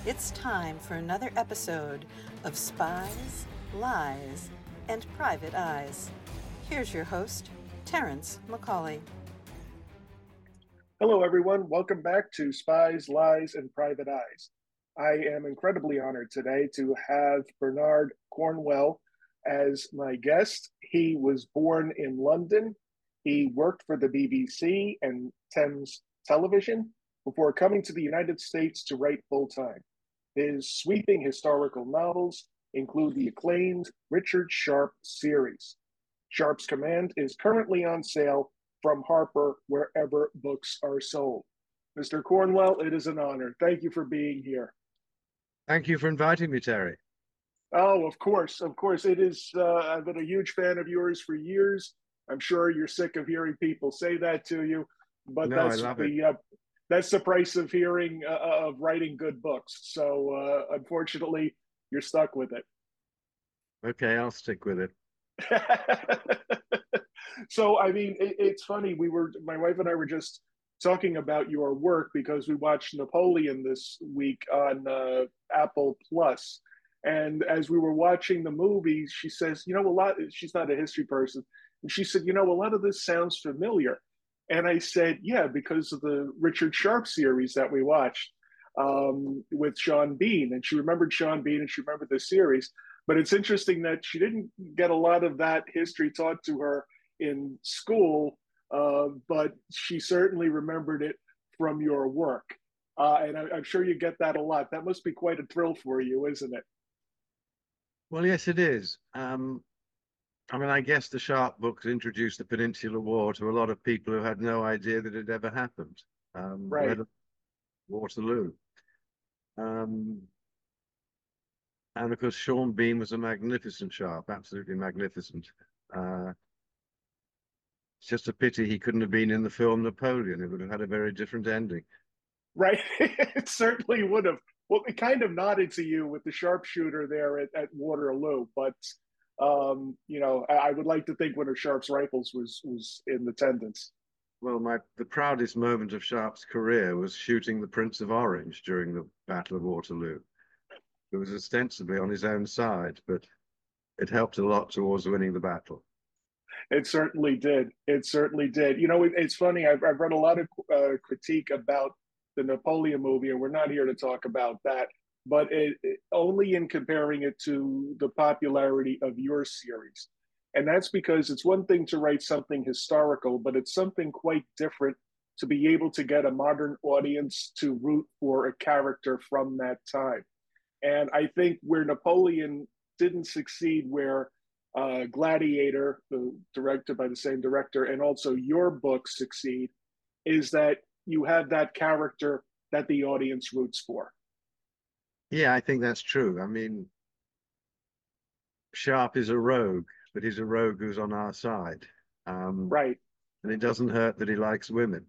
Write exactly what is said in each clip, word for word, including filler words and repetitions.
It's time for another episode of Spies, Lies, and Private Eyes. Here's your host, Terrence McCauley. Hello, everyone. Welcome back to Spies, Lies, and Private Eyes. I am incredibly honored today to have Bernard Cornwell as my guest. He was born in London. He worked for the B B C and Thames Television before coming to the United States to write full time. His sweeping historical novels include the acclaimed Richard Sharpe series. Sharpe's Command is currently on sale from Harper wherever books are sold. Mister Cornwell, it is an honor. Thank you for being here. Thank you for inviting me, Terry. Oh, of course, of course. It is. Uh, I've been a huge fan of yours for years. I'm sure you're sick of hearing people say that to you, but No, I that's love it. the uh, that's the price of hearing uh, of writing good books. So, uh, unfortunately, you're stuck with it. Okay, I'll stick with it. So, I mean, it, it's funny. We were, my wife and I were just talking about your work because we watched Napoleon this week on uh, Apple Plus. And as we were watching the movie, she says, you know, a lot, she's not a history person. And she said, you know, a lot of this sounds familiar. And I said, yeah, because of the Richard Sharpe series that we watched um, with Sean Bean. And she remembered Sean Bean and she remembered the series. But it's interesting that she didn't get a lot of that history taught to her in school, uh, but she certainly remembered it from your work. Uh, and I, I'm sure you get that a lot. That must be quite a thrill for you, isn't it? Well, yes, it is. Um, I mean, I guess the Sharpe books introduced the Peninsular War to a lot of people who had no idea that it ever happened. Um, Right. let alone Waterloo. Um, and of course, Sean Bean was a magnificent Sharpe, absolutely magnificent. Uh, it's just a pity he couldn't have been in the film Napoleon. It would have had a very different ending. Right. It certainly would have. Well, it kind of nodded to you with the sharpshooter there at, at Waterloo, but um, you know, I, I would like to think one of Sharpe's rifles was was in attendance. Well, my the proudest moment of Sharpe's career was shooting the Prince of Orange during the Battle of Waterloo. It was ostensibly on his own side, but it helped a lot towards winning the battle. It certainly did. It certainly did. You know, it, it's funny. I've, I've read a lot of uh, critique about the Napoleon movie, and we're not here to talk about that, but it, it, only in comparing it to the popularity of your series. And that's because it's one thing to write something historical, but it's something quite different to be able to get a modern audience to root for a character from that time. And I think where Napoleon didn't succeed, where uh, Gladiator, the, directed by the same director, and also your book succeed, is that you have that character that the audience roots for. Yeah, I think that's true. I mean, Sharpe is a rogue, but he's a rogue who's on our side. Um, Right. and it doesn't hurt that he likes women.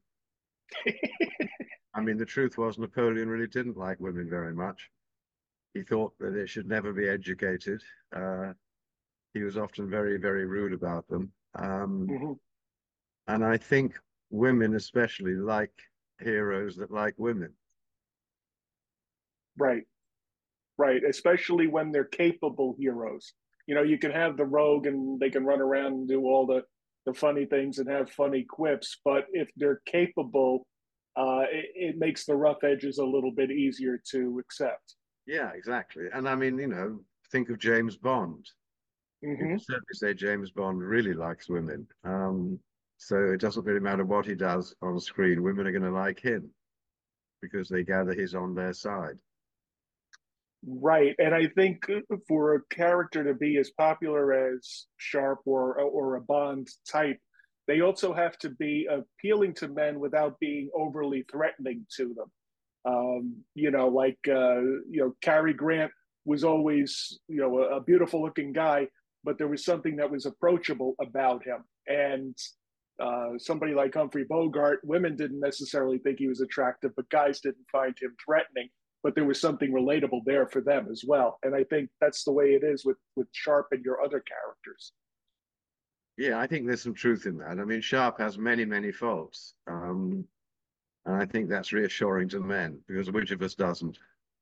I mean, the truth was Napoleon really didn't like women very much. He thought that they should never be educated. Uh, he was often very, very rude about them. Um, Mm-hmm. and I think women especially like heroes that like women. Right. Right. Especially when they're capable heroes. You know, you can have the rogue and they can run around and do all the, the funny things and have funny quips, but if they're capable, uh, it, it makes the rough edges a little bit easier to accept. Yeah, exactly. And I mean, you know, think of James Bond. You Mm-hmm. can certainly say James Bond really likes women. Um, so it doesn't really matter what he does on screen. Women are going to like him because they gather he's on their side. Right. And I think for a character to be as popular as Sharpe or or a Bond type, they also have to be appealing to men without being overly threatening to them. Um, you know, like uh, you know, Cary Grant was always, you know, a, a beautiful looking guy, but there was something that was approachable about him. And uh, somebody like Humphrey Bogart, women didn't necessarily think he was attractive, but guys didn't find him threatening. But there was something relatable there for them as well. And I think that's the way it is with with Sharpe and your other characters. Yeah, I think there's some truth in that. I mean, Sharpe has many, many faults. Um, and I think that's reassuring to men because which of us doesn't?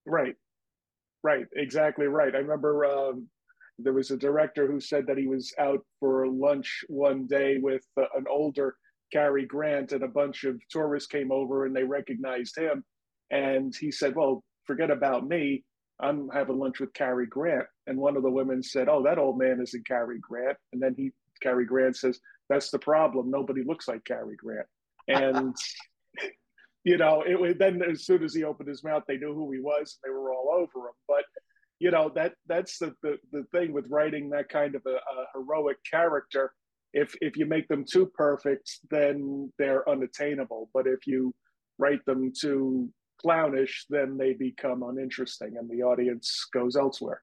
Right. Right. Exactly right. I remember um, there was a director who said that he was out for lunch one day with uh, an older Cary Grant, and a bunch of tourists came over and they recognized him. And he said, "Well, forget about me. I'm having lunch with Cary Grant." And one of the women said, "Oh, that old man isn't Cary Grant." And then he, Cary Grant says, "That's the problem. Nobody looks like Cary Grant." And you know, it was then as soon as he opened his mouth, they knew who he was and they were all over him. But you know that that's the the, the thing with writing that kind of a, a heroic character. If if you make them too perfect, then they're unattainable. But if you write them too clownish, then they become uninteresting, and the audience goes elsewhere.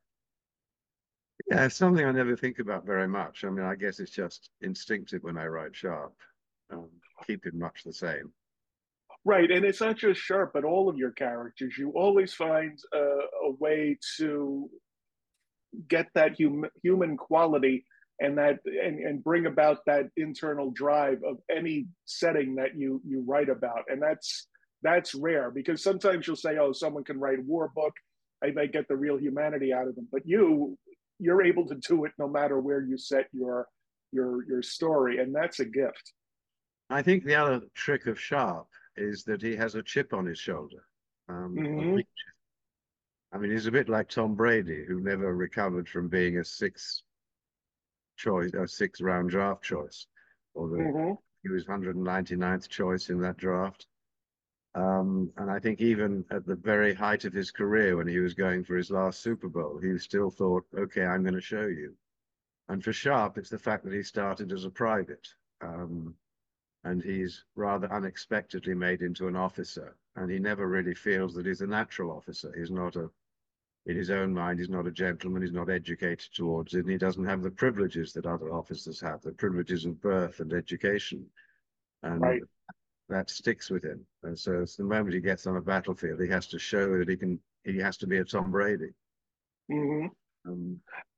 Yeah, it's something I never think about very much. I mean, I guess it's just instinctive when I write Sharpe. Um, keep it much the same. Right, and it's not just Sharpe, but all of your characters. You always find a, a way to get that hum, human quality and that and, and bring about that internal drive of any setting that you you write about, and that's that's rare because sometimes you'll say, oh, someone can write a war book, I may get the real humanity out of them, but you you're able to do it no matter where you set your your your story, and that's a gift. I think the other trick of Sharpe is that he has a chip on his shoulder. Um, Mm-hmm. I mean, he's a bit like Tom Brady, who never recovered from being a six choice, a six round draft choice, although Mm-hmm. he was one hundred ninety-ninth choice in that draft. Um, and I think even at the very height of his career, when he was going for his last Super Bowl, he still thought, okay, I'm going to show you. And for Sharpe, it's the fact that he started as a private. Um, and he's rather unexpectedly made into an officer. And he never really feels that he's a natural officer. He's not a, in his own mind, he's not a gentleman, he's not educated towards it, and he doesn't have the privileges that other officers have, the privileges of birth and education. And Right. that sticks with him. And so it's the moment he gets on a battlefield, he has to show that he can, he has to be a Tom Brady. Mm-hmm. Um,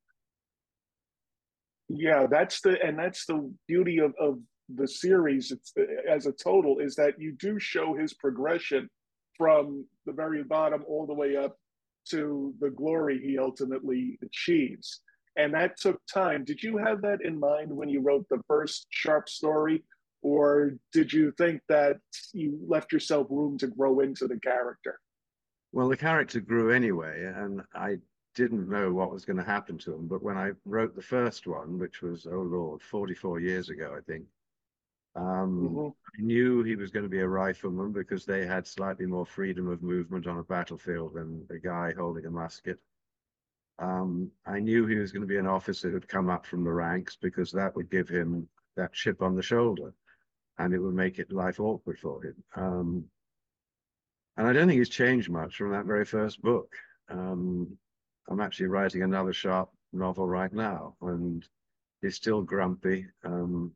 Yeah, that's the and that's the beauty of of the series. It's as a total is that you do show his progression from the very bottom all the way up to the glory he ultimately achieves. And that took time. Did you have that in mind when you wrote the first Sharpe story, or did you think that you left yourself room to grow into the character? well, the character grew anyway, and I didn't know what was going to happen to him. But when I wrote the first one, which was, oh Lord, forty-four years ago, I think, Um, Mm-hmm. I knew he was going to be a rifleman because they had slightly more freedom of movement on a battlefield than a guy holding a musket. Um, I knew he was going to be an officer who'd come up from the ranks because that would give him that chip on the shoulder and it would make it life awkward for him. Um, and I don't think he's changed much from that very first book. Um, I'm actually writing another Sharpe novel right now, and he's still grumpy. Um,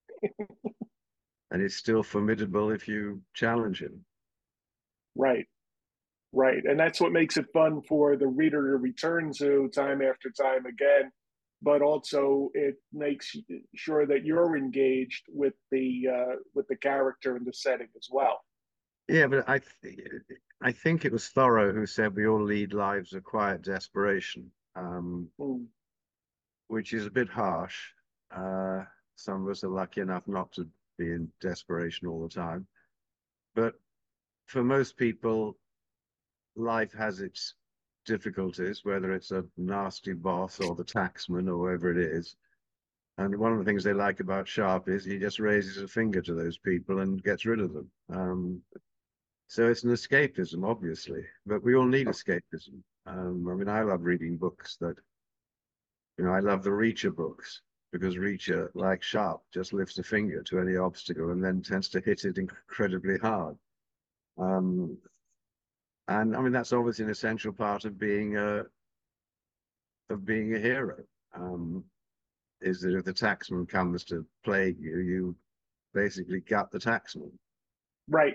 and he's still formidable if you challenge him. Right. Right. And that's what makes it fun for the reader to return to time after time again. But also it makes sure that you're engaged with the uh, with the character and the setting as well. Yeah, but I th I think it was Thoreau who said we all lead lives of quiet desperation, um, Mm. which is a bit harsh. Uh, some of us are lucky enough not to be in desperation all the time. But for most people, life has its difficulties, whether it's a nasty boss or the taxman or whoever it is. And one of the things they like about Sharpe is he just raises a finger to those people and gets rid of them. Um, so it's an escapism, obviously, but we all need escapism. Um, I mean, I love reading books that, you know, I love the Reacher books because Reacher, like Sharpe, just lifts a finger to any obstacle and then tends to hit it incredibly hard. Um, and I mean, that's obviously an essential part of being a of being a hero. Um, is that if the taxman comes to plague you, you basically gut the taxman. Right.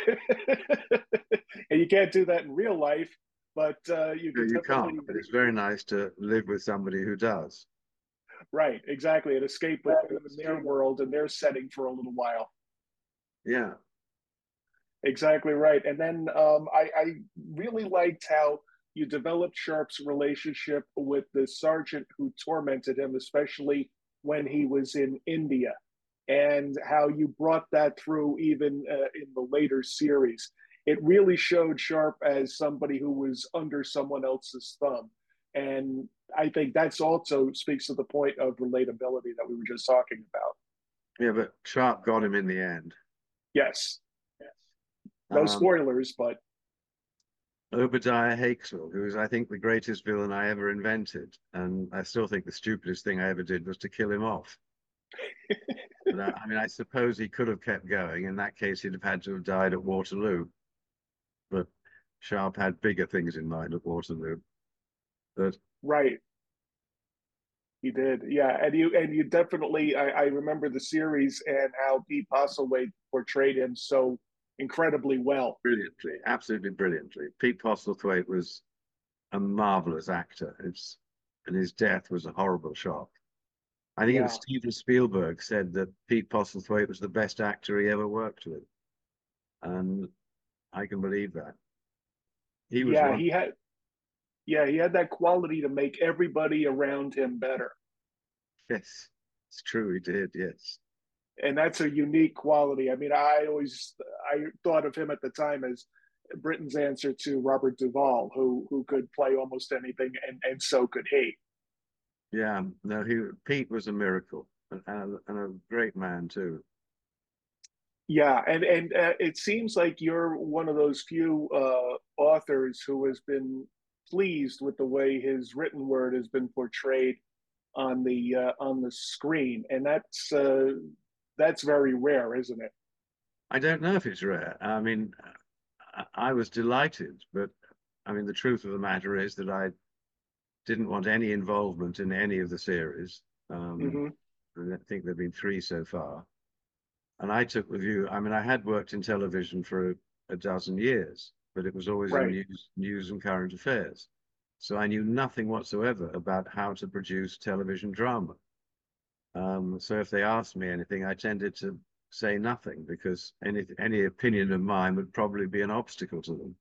And you can't do that in real life, but uh, you No, can you definitely can't, but it's very nice to live with somebody who does. right, exactly, and escape with them in their world and their setting for a little while. Yeah. exactly right. And then um, I, I really liked how you developed Sharp's relationship with the sergeant who tormented him, especially when he was in India, and how you brought that through even uh, in the later series. It really showed Sharp as somebody who was under someone else's thumb. And I think that's also speaks to the point of relatability that we were just talking about. Yeah, but Sharp got him in the end. Yes. Yes. No Um, spoilers, but Obadiah Hakeswell, who is, I think, the greatest villain I ever invented. And I still think the stupidest thing I ever did was to kill him off. But I, I mean, I suppose he could have kept going. In that case, he'd have had to have died at Waterloo. But Sharp had bigger things in mind at Waterloo. But right. He did, yeah, and you and you definitely. I, I remember the series and how Pete Postlethwaite portrayed him so incredibly well. brilliantly, absolutely brilliantly. Pete Postlethwaite was a marvelous actor. It's and his death was a horrible shock. I think it was Yeah, Steven Spielberg said that Pete Postlethwaite was the best actor he ever worked with, and I can believe that. He was yeah, one. he had, yeah, he had that quality to make everybody around him better, Yes, it's true. He did. Yes. and that's a unique quality. I mean, I always I thought of him at the time as Britain's answer to Robert Duvall, who who could play almost anything, and and so could he. Yeah. No, he Pete was a miracle and, and, a, and a great man too. Yeah, and and uh, it seems like you're one of those few uh, authors who has been pleased with the way his written word has been portrayed on the uh, on the screen, and that's uh, that's very rare, isn't it? I don't know if it's rare. I mean, I, I was delighted, but I mean, the truth of the matter is that I didn't want any involvement in any of the series. Um, Hmm. I think there've been three so far. And I took the view, I mean, I had worked in television for a, a dozen years, but it was always in Right. news, news and current affairs. So I knew nothing whatsoever about how to produce television drama. Um, so if they asked me anything, I tended to say nothing because any any opinion of mine would probably be an obstacle to them.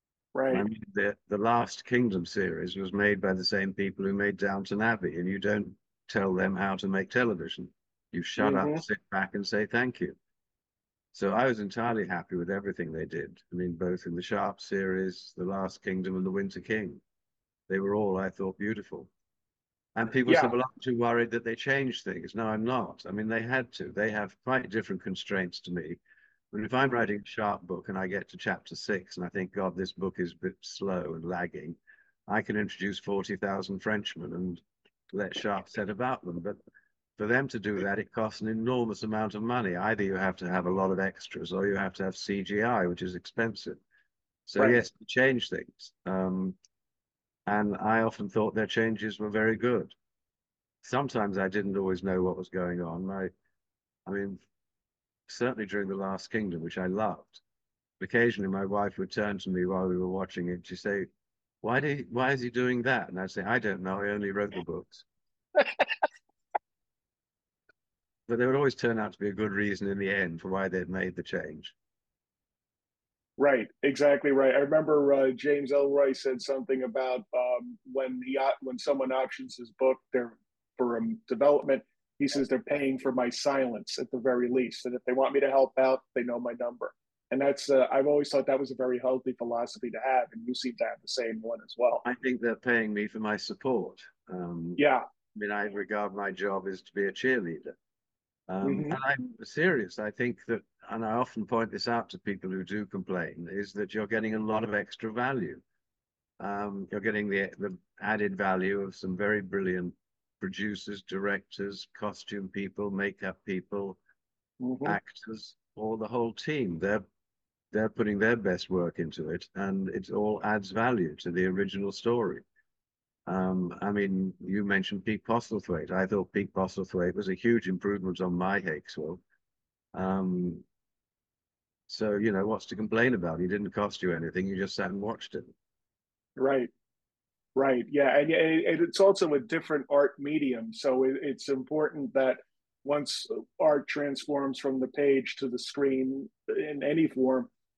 I Right. mean, the the Last Kingdom series was made by the same people who made Downton Abbey, and you don't tell them how to make television. You shut up, Hmm. sit back, and say thank you. So I was entirely happy with everything they did. I mean, both in the Sharp series, The Last Kingdom, and The Winter King. They were all, I thought, beautiful. And people said, Yeah. well, aren't you worried that they changed things? No, I'm not. I mean, they had to. They have quite different constraints to me. But if I'm writing a Sharp book and I get to chapter six and I think, God, this book is a bit slow and lagging, I can introduce forty thousand Frenchmen and let Sharp set about them. But for them to do that, it costs an enormous amount of money. Either you have to have a lot of extras or you have to have C G I, which is expensive. So Right. yes, change things. Um, and I often thought their changes were very good. Sometimes I didn't always know what was going on. I, I mean, certainly during The Last Kingdom, which I loved, occasionally my wife would turn to me while we were watching it. She'd say, why, do he, why is he doing that? And I'd say, I don't know. I only wrote the books. But there would always turn out to be a good reason in the end for why they'd made the change. Right, exactly right. I remember uh, James Ellroy said something about um, when he when someone options his book there for um, development. He says they're paying for my silence at the very least, and if they want me to help out, they know my number. And that's uh, I've always thought that was a very healthy philosophy to have, and you seem to have the same one as well. I think they're paying me for my support. Um, Yeah. I mean, I regard my job as to be a cheerleader. Um, Hmm. and I'm serious. I think that, and I often point this out to people who do complain, is that you're getting a lot of extra value. Um, you're getting the, the added value of some very brilliant producers, directors, costume people, makeup people, Hmm. actors, or the whole team. They're they're putting their best work into it, and it all adds value to the original story. Um, I mean, you mentioned Pete Postlethwaite. I thought Pete Postlethwaite was a huge improvement on my Hakeswell. Um, so, you know, what's to complain about? He didn't cost you anything. You just sat and watched it. Right. Right. Yeah, and, and it's also a different art medium, so it, it's important that once art transforms from the page to the screen in any form,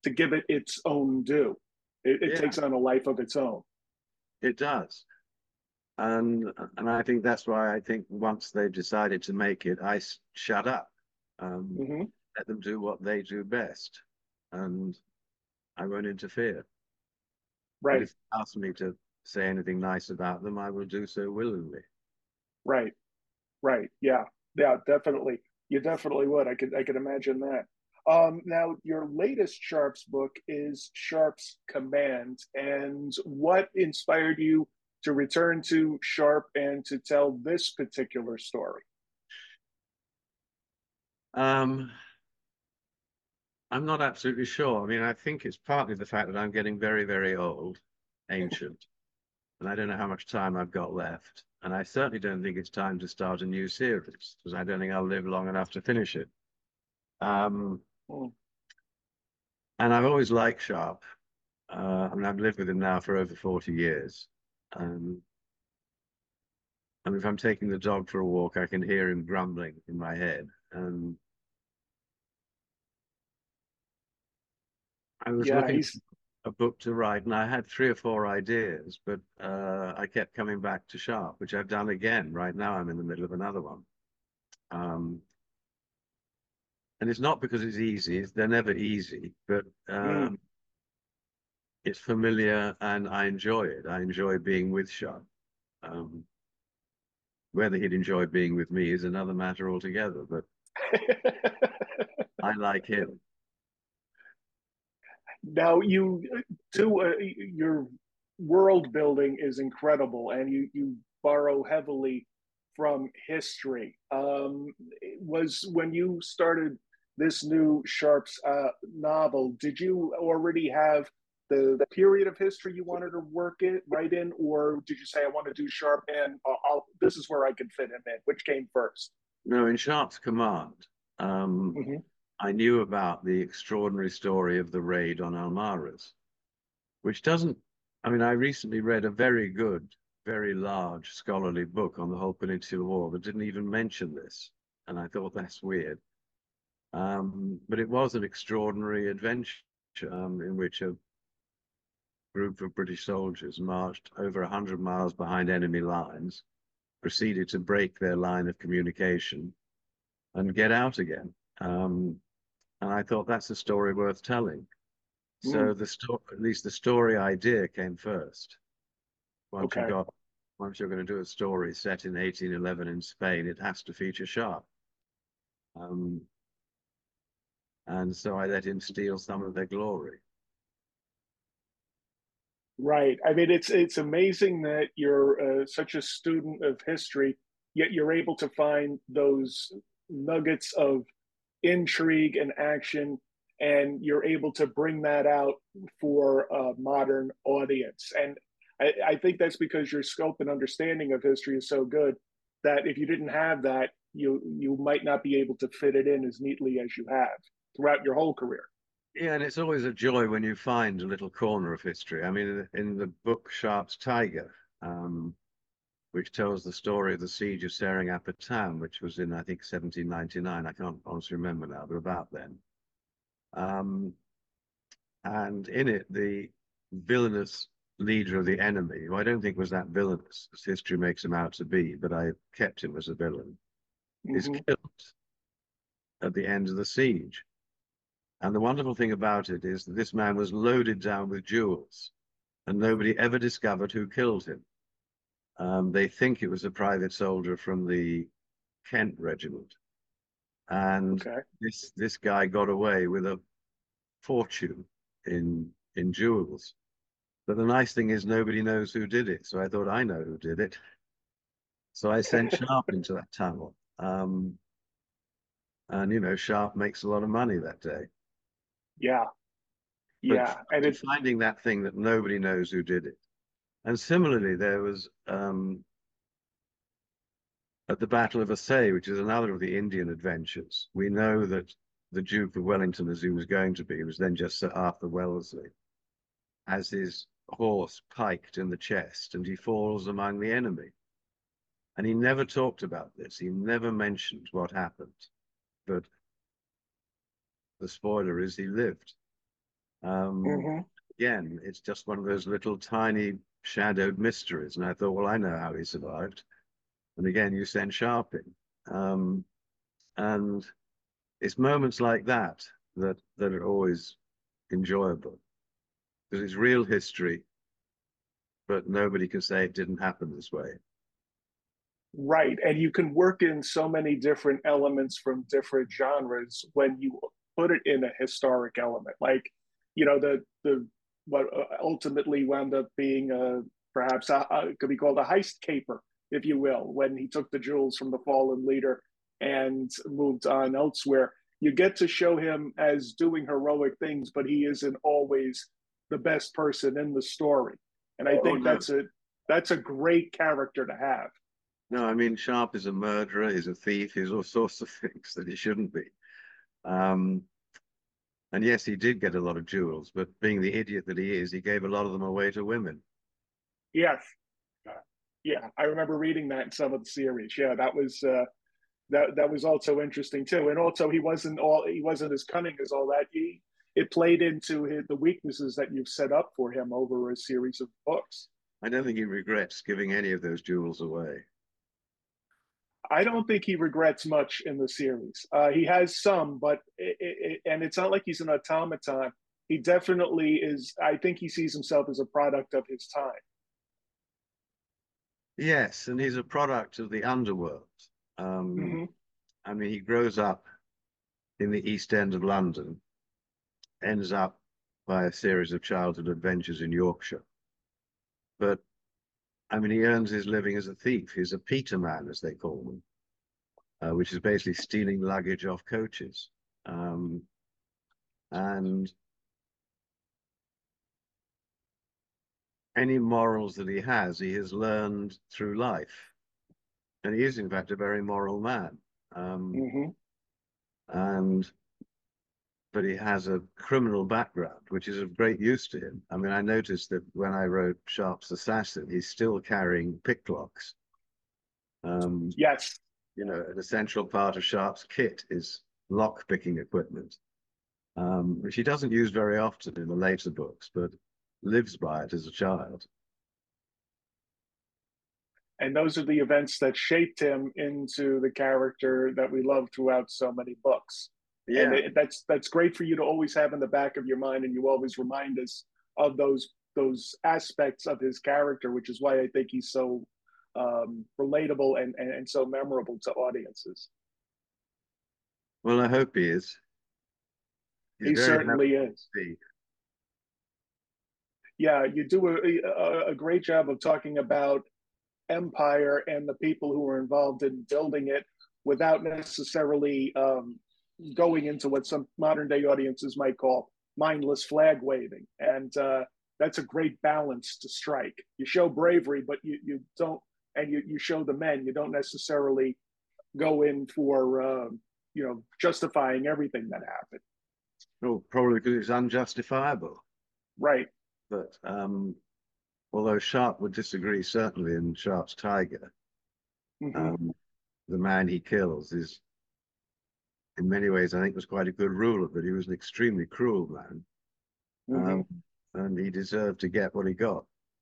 to give it its own due. It, it Yeah, takes on a life of its own. it does. And and I think that's why I think once they've decided to make it, I s- shut up, um, Hmm. let them do what they do best, and I won't interfere. But Right, if they ask me to say anything nice about them, I will do so willingly. right, right. Yeah, yeah, definitely. You definitely would. I could, I could imagine that. Um, now, your latest Sharps book is Sharps Command, and what inspired you to return to Sharp and to tell this particular story? Um, I'm not absolutely sure. I mean, I think it's partly the fact that I'm getting very, very old, ancient, and I don't know how much time I've got left. And I certainly don't think it's time to start a new series because I don't think I'll live long enough to finish it. Um, Mm. and I've always liked Sharp. Uh, I mean, I've lived with him now for over forty years. Um, and if I'm taking the dog for a walk, I can hear him grumbling in my head. And I was Yeah, looking he's for a book to write, and I had three or four ideas, but uh, I kept coming back to Sharp, which I've done again. Right now, I'm in the middle of another one. Um, and it's not because it's easy; they're never easy, but mm, um, it's familiar, and I enjoy it. I enjoy being with Sharp. Um, whether he'd enjoy being with me is another matter altogether, but I like him. now you do uh, your world building is incredible, and you you borrow heavily from history. Um, was when you started this new Sharps uh, novel, did you already have the period of history you wanted to work it right in, or did you say I want to do Sharp and I'll, I'll, this is where I can fit him in? Which came first? No, in Sharp's command, um, Mm-hmm. I knew about the extraordinary story of the raid on Almaraz, which doesn't, I mean, I recently read a very good, very large scholarly book on the whole Peninsular War that didn't even mention this. And I thought that's weird. Um, but it was an extraordinary adventure um, in which a group of British soldiers marched over one hundred miles behind enemy lines, proceeded to break their line of communication and get out again. Um, and I thought that's a story worth telling. So Mm, the story, at least the story idea came first. Once you okay. got, once you're going to do a story set in eighteen eleven in Spain, it has to feature Sharp. Um, and so I let him steal some of their glory. Right. I mean, it's it's amazing that you're uh, such a student of history, yet you're able to find those nuggets of intrigue and action, and you're able to bring that out for a modern audience. And I, I think that's because your scope and understanding of history is so good that if you didn't have that, you you might not be able to fit it in as neatly as you have throughout your whole career. Yeah, and it's always a joy when you find a little corner of history. I mean, in the book Sharp's Tiger, um, which tells the story of the siege of Seringapatam, which was in, I think, seventeen ninety-nine. I can't honestly remember now, but about then. Um, and in it, the villainous leader of the enemy, who I don't think was that villainous, as history makes him out to be, but I kept him as a villain, is Mm-hmm. killed at the end of the siege. And the wonderful thing about it is that this man was loaded down with jewels, and nobody ever discovered who killed him. Um, they think it was a private soldier from the Kent regiment, and Okay. this this guy got away with a fortune in in jewels. But the nice thing is nobody knows who did it. So I thought I know who did it. So I sent Sharp into that tunnel. Um, and you know, Sharp makes a lot of money that day. Yeah. But Yeah. And it finding that thing that nobody knows who did it. And similarly, there was um, at the Battle of Assaye, which is another of the Indian adventures, we know that the Duke of Wellington, as he was going to be, was then just Sir Arthur Wellesley, has his horse piked in the chest and he falls among the enemy. And he never talked about this. He never mentioned what happened. But the spoiler is he lived. Um, Mm-hmm. Again, it's just one of those little tiny shadowed mysteries. And I thought, well, I know how he survived. And again, you send Sharpe in. Um, and it's moments like that that that are always enjoyable because it's real history, but nobody can say it didn't happen this way. Right. And you can work in so many different elements from different genres when you put it in a historic element. Like, you know, the the what ultimately wound up being a perhaps a, a, could be called a heist caper, if you will, when he took the jewels from the fallen leader and moved on elsewhere. You get to show him as doing heroic things, but he isn't always the best person in the story. And I Oh think no, that's a that's a great character to have. no, I mean Sharpe is a murderer, he's a thief, he's all sorts of things that he shouldn't be. Um, and yes, he did get a lot of jewels, but being the idiot that he is, he gave a lot of them away to women. Yes, yeah, I remember reading that in some of the series. Yeah, that was uh, that that was also interesting too. And also, he wasn't all he wasn't as cunning as all that. He it played into his, the weaknesses that you've set up for him over a series of books. I don't think he regrets giving any of those jewels away. I don't think he regrets much in the series. Uh, he has some, but it, it, and it's not like he's an automaton. He definitely is. I think he sees himself as a product of his time. Yes, and he's a product of the underworld. Um, Mm-hmm. I mean, he grows up in the East End of London, ends up by a series of childhood adventures in Yorkshire. But I mean, he earns his living as a thief. He's a peterman, as they call them, uh, which is basically stealing luggage off coaches. Um, and any morals that he has, he has learned through life. And he is, in fact, a very moral man. Um, Mm-hmm. and but he has a criminal background, which is of great use to him. I mean, I noticed that when I wrote Sharpe's Assassin, he's still carrying picklocks. Um, Yes, you know, an essential part of Sharpe's kit is lock picking equipment, um, which he doesn't use very often in the later books, but lives by it as a child. and those are the events that shaped him into the character that we love throughout so many books. And Yeah. it, that's that's great for you to always have in the back of your mind, and you always remind us of those those aspects of his character, which is why I think he's so um, relatable and, and and so memorable to audiences. Well, I hope he is. He's He very certainly happy is. to be. Yeah, you do a, a, a great job of talking about Empire and the people who were involved in building it without necessarily um, going into what some modern day audiences might call mindless flag waving. And uh, that's a great balance to strike. You show bravery, but you, you don't, and you, you show the men, you don't necessarily go in for, uh, you know, justifying everything that happened. Oh, probably because it's unjustifiable. Right. But um, although Sharpe would disagree, certainly in Sharpe's Tiger, Mm-hmm. um, the man he kills is, in many ways, I think, was quite a good ruler, but he was an extremely cruel man. Mm-hmm. Um, and he deserved to get what he got.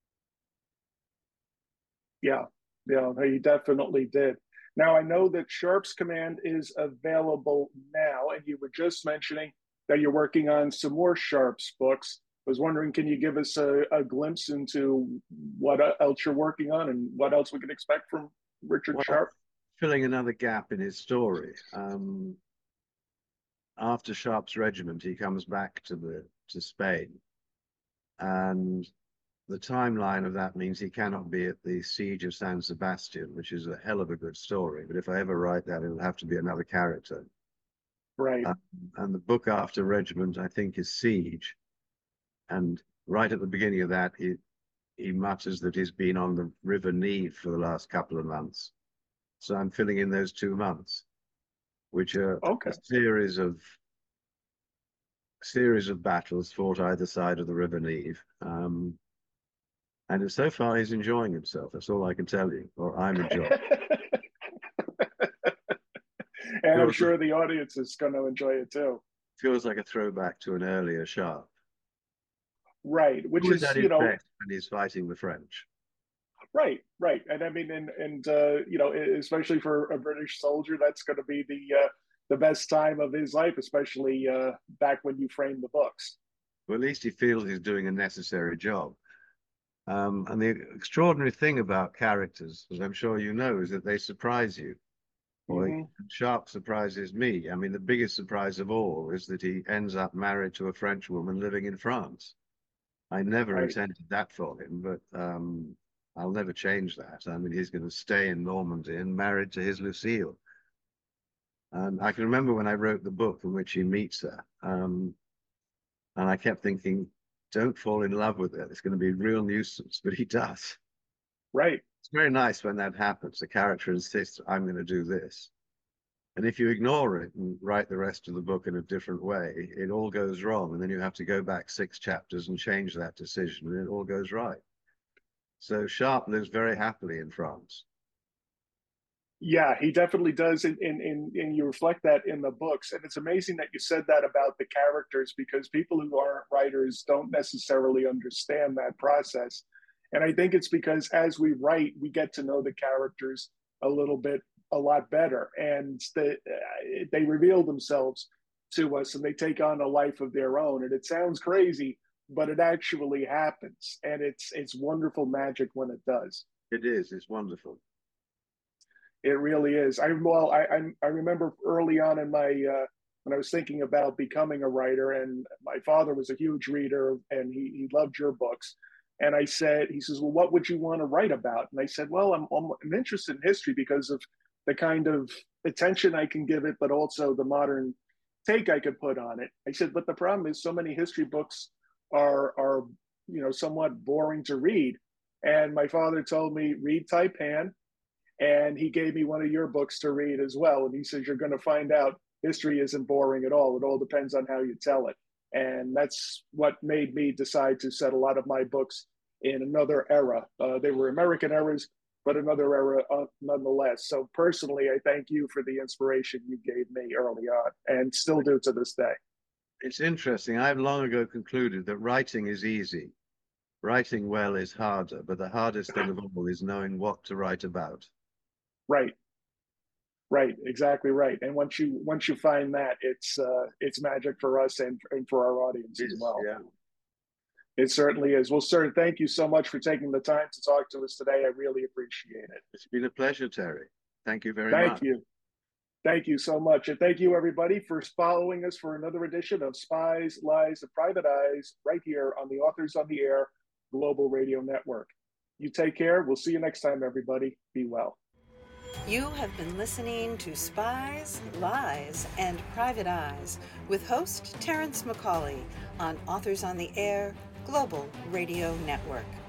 Yeah, yeah, he definitely did. Now, I know that Sharpe's Command is available now, and you were just mentioning that you're working on some more Sharpe's books. I was wondering, can you give us a, a glimpse into what else you're working on and what else we can expect from Richard Well, Sharpe? filling another gap in his story. Um, after Sharpe's regiment, he comes back to the to Spain, and the timeline of that means he cannot be at the siege of San Sebastian, which is a hell of a good story. But if I ever write that, it'll have to be another character. Right. Um, and the book after Regiment, I think, is Siege. And right at the beginning of that, he he mutters that he's been on the River Neve for the last couple of months. So I'm filling in those two months, which are a Okay. series of series of battles fought either side of the River Neve. Um, and so far, he's enjoying himself. That's all I can tell you, or I'm enjoying. And I'm Feels like, sure the audience is going to enjoy it too. feels like a throwback to an earlier Sharpe. right, which Who is is, at you his know, best when he's fighting the French? right, right. And I mean, and and uh, you know, especially for a British soldier, that's going to be the uh, the best time of his life, especially uh, back when you frame the books. Well, at least he feels he's doing a necessary job. Um, and the extraordinary thing about characters, as I'm sure you know, is that they surprise you. Or Mm-hmm. Sharpe surprises me. I mean, the biggest surprise of all is that he ends up married to a French woman living in France. I never Right. intended that for him, but um, I'll never change that. I mean, he's going to stay in Normandy and married to his Lucille. And I can remember when I wrote the book in which he meets her, um, and I kept thinking, don't fall in love with her. It's going to be a real nuisance, but he does. Right. It's very nice when that happens. The character insists, I'm going to do this. And if you ignore it and write the rest of the book in a different way, it all goes wrong. And then you have to go back six chapters and change that decision, and it all goes right. So Sharpe lives very happily in France. Yeah, he definitely does, and, and, and, and you reflect that in the books. And it's amazing that you said that about the characters, because people who aren't writers don't necessarily understand that process. And I think it's because as we write, we get to know the characters a little bit, a lot better, and they, they reveal themselves to us, and they take on a life of their own. And it sounds crazy, but it actually happens, and it's it's wonderful magic when it does. It is. It's wonderful. It really is. I well, I I, I remember early on in my uh, when I was thinking about becoming a writer, and my father was a huge reader, and he he loved your books. And I said, he says, well, what would you want to write about? And I said, well, I'm I'm, I'm interested in history because of the kind of attention I can give it, but also the modern take I could put on it. I said, but the problem is, so many history books are are you know somewhat boring to read. And my father told me, read Taipan, and he gave me one of your books to read as well. And he says, you're going to find out history isn't boring at all. It all depends on how you tell it. And that's what made me decide to set a lot of my books in another era. Uh, they were American eras, but another era uh, nonetheless. So personally, I thank you for the inspiration you gave me early on, and still do to this day. It's interesting. I've long ago concluded that writing is easy. Writing well is harder, but the hardest thing of all is knowing what to write about. Right. Right, exactly right. And once you once you find that, it's uh, it's magic for us and, and for our audience as well. Yeah. It certainly is. Well, sir, thank you so much for taking the time to talk to us today. I really appreciate it. It's been a pleasure, Terry. Thank you very thank much. Thank you. Thank you so much. And thank you, everybody, for following us for another edition of Spies, Lies, and Private Eyes right here on the Authors on the Air Global Radio Network. You take care. We'll see you next time, everybody. Be well. You have been listening to Spies, Lies, and Private Eyes with host Terrence McCauley on Authors on the Air Global Radio Network.